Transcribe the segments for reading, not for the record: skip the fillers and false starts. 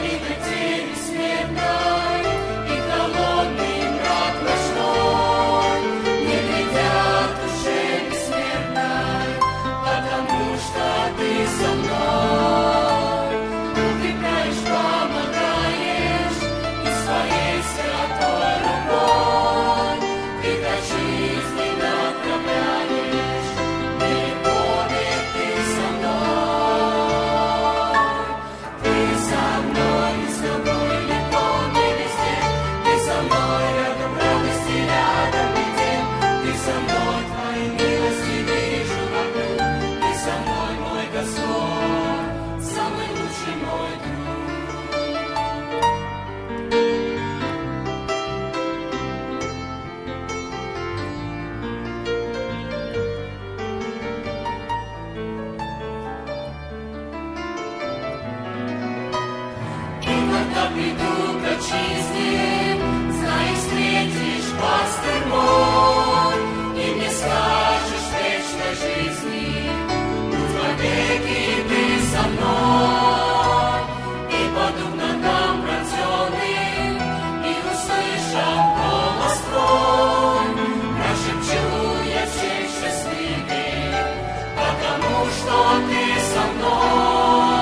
Приду к отчизне, знай, встретишь, пастырь мой, и мне скажешь вечной жизни, будь вовеки ты со мной, и паду к ногам братёным, и услышав голос твой, прошепчу я всех счастливее, потому что ты со мной.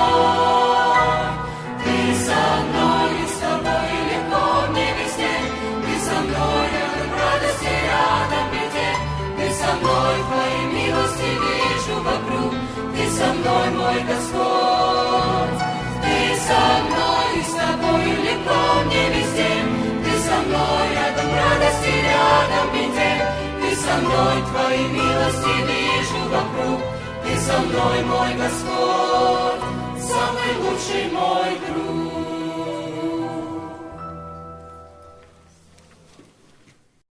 Твоей милости вижу вокруг, ты со мной, мой Господь. Ты со мной, и с тобой легко мне везде. Ты со мной, рядом радости, рядом беде. Ты со мной, твоей милости вижу вокруг. Ты со мной, мой Господь, самый лучший мой друг.